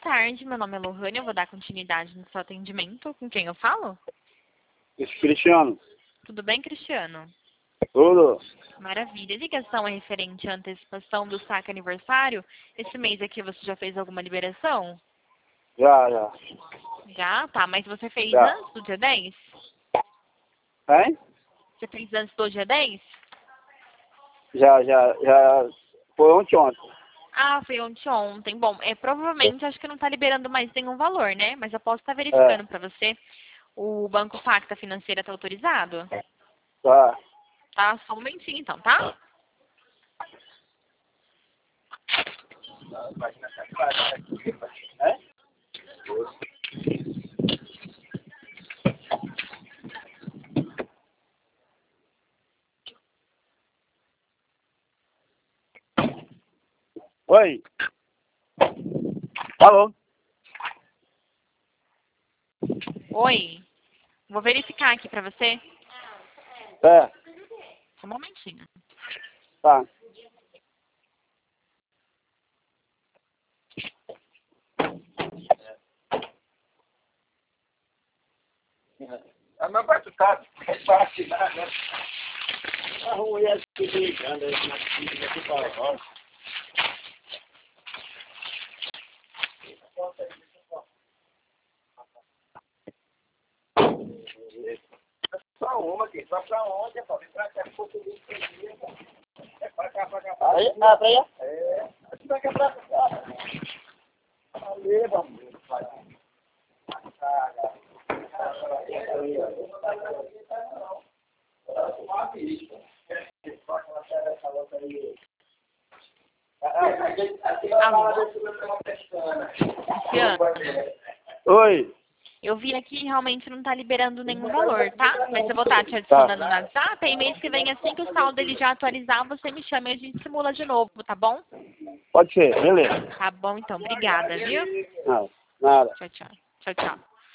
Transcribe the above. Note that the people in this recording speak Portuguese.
tarde, meu nome é Lohane, eu vou dar continuidade no seu atendimento. Com quem eu falo? Esse Cristiano. Tudo bem, Cristiano? Tudo. Maravilha. A ligação é referente à antecipação do saque aniversário. Esse mês aqui você já fez alguma liberação? Já. Já? Tá, mas você fez Já. antes do dia 10? Hein? Você fez antes do dia 10? Já. Foi ontem. Ah, foi ontem. Bom, provavelmente acho que não está liberando mais nenhum valor, né? Mas eu posso estar verificando para você. O Banco Pacta Financeira está autorizado? Tá. Tá, só um momentinho então, tá? É? Oi. Alô? Oi. Vou verificar aqui para você. É. Só um momentinho. Tá. A meu pai tá para assinar, né? A mulher se ligando aí na filha aqui para agora. Só uma aqui, só pra onde, só vem pra cá, pouco de dia, é pra cá. Aí, pra aí? É, aqui pra cá, pra cá. Ali, vamos. Oi. Eu vi aqui realmente não está liberando nenhum valor, tá? Mas eu vou estar te adicionando no WhatsApp. E mês que vem, assim que o saldo ele já atualizar, você me chama e a gente simula de novo, tá bom? Pode ser, beleza. Tá bom, então. Obrigada, viu? Não, nada. Tchau, tchau. Tchau, tchau.